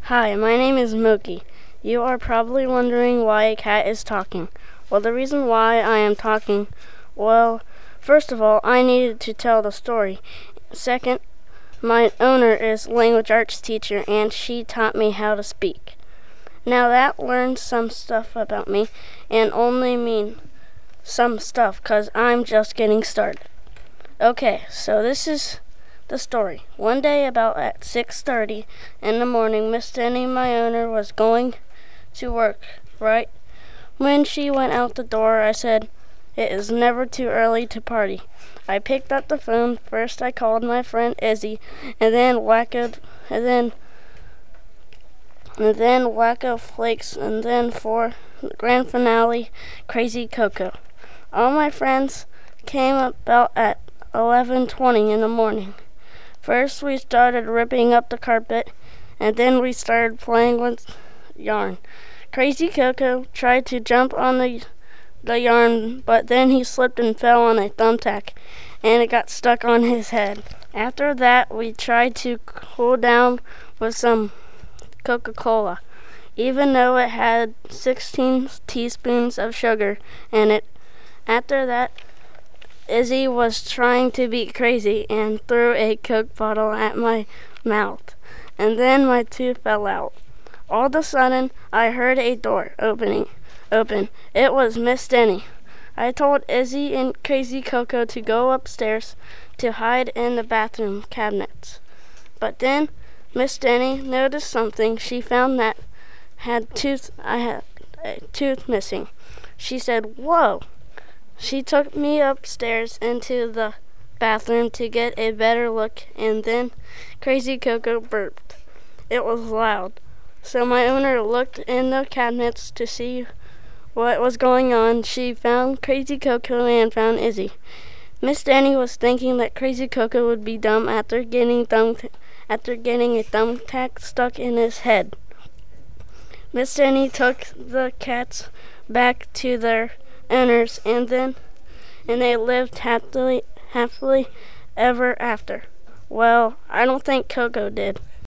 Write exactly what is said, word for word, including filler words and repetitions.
Hi, my name is Mookie. You are probably wondering why a cat is talking. Well, the reason why I am talking, well, first of all, I needed to tell the story. Second, my owner is a language arts teacher and she taught me how to speak. Now that learns some stuff about me and only mean some stuff because I'm just getting started. Okay, so this is the story. One day about at six thirty in the morning, Miss Denny, my owner, was going to work. Right when she went out the door, I said, "It is never too early to party." I picked up the phone. First I called my friend Izzy, and then Wacko, and then and then Wacko Flakes, and then for the grand finale, Crazy Coco. All my friends came about at eleven twenty in the morning. First we started ripping up the carpet, and then we started playing with yarn. Crazy Coco tried to jump on the, the yarn, but then he slipped and fell on a thumbtack, and it got stuck on his head. After that, we tried to cool down with some Coca-Cola, even though it had sixteen teaspoons of sugar in it. After that, Izzy was trying to be crazy and threw a Coke bottle at my mouth, and then my tooth fell out. All of a sudden, I heard a door opening. Open. It was Miss Denny. I told Izzy and Crazy Coco to go upstairs to hide in the bathroom cabinets. But then Miss Denny noticed something. She found that had tooth. I had a tooth missing. She said, "Whoa!" She took me upstairs into the bathroom to get a better look, and then Crazy Coco burped. It was loud. So my owner looked in the cabinets to see what was going on. She found Crazy Coco and found Izzy. Miss Denny was thinking that Crazy Coco would be dumb after getting thumb t- after getting a thumbtack stuck in his head. Miss Denny took the cats back to their owners, and then and they lived happily happily ever after. Well, I don't think Coco did.